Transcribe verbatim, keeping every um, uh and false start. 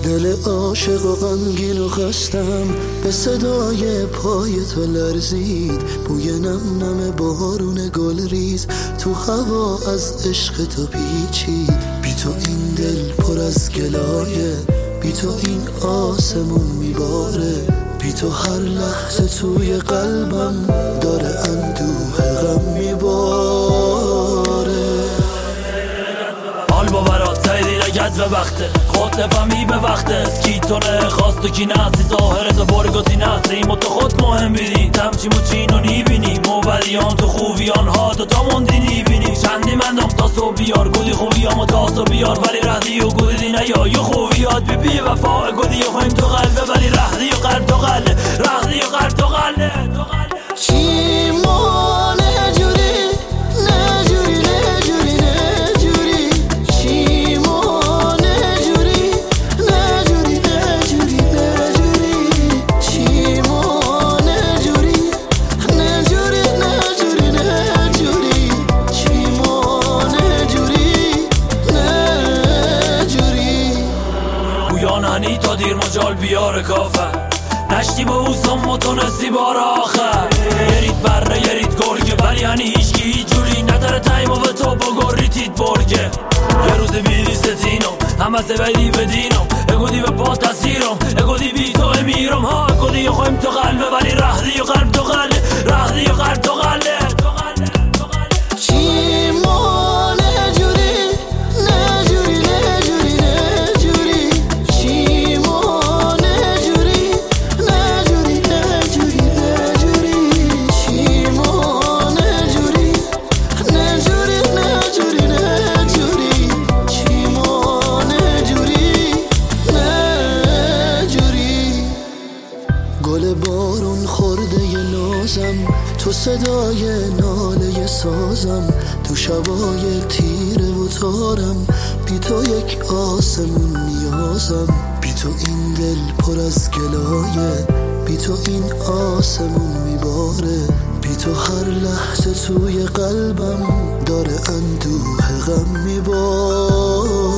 دل عاشق و غمگین و خستم به صدای پای تو لرزید. بوی نم نم بارون گل ریز تو هوا از عشق تو پیچید. بی تو این دل پر از گلایه، بی تو این آسمون میباره، بی تو هر لحظه توی قلبم داره اندوه غم میباره. حال باورات سایدی لگت و بخته خود نفهمی به وقته اسکی تو نه خواست و کی نسی ظاهرت و برگاتی نسیم و تو خود مهم بیدی تمچی موچین و نیبینی موبلیان تو خوبیان ها دو تا موندی نیبینی چندی من دام تا صبح بیار گودی خوبیام و تاسو بیار ولی ردی و گودی نیا یه خوبیات بی بی وفا گودی و خواهیم تو قلبه ولی ردی و قلب تو قله ردی و قلب تو قله چی مانه جوری نجوری نجوری نجوری چی مانه جوری نجوری نجوری نجوری چی مانه جوری نجوری نجوری نجوری چی مانه جوری نجوری گویان هنی تا دیر مجال بیار کافر نشتی با اوزم و تونستی بار آخر یرید بره یرید گرگه ولی هنی هیچکی هیچ جوری نداره تایم و به تو با گریتید برگه یه روز بیدی ستینم همه سویدی بدینم اگودی به پا تصیرم اگودی بی تو امیرم ها اگودی خواهیم تو قلبه ولی رهدی و قلب تو قله رهدی و قلب تو قله چی مانه جوری نجوری نجوری نجوری چی مانه جوری نجوری نجوری نجوری چی مانه جوری نجوری نجوری نجوری چی مانه جوری نجوری گل بارون خورده ی نازم تو صدای ناله سازم تو شبای تیره و تارم بی تو یک آسمون نیازم بی تو این دل پر از گلایه بی تو این آسمون میباره بی تو هر لحظه توی قلبم داره اندوه غم میباره.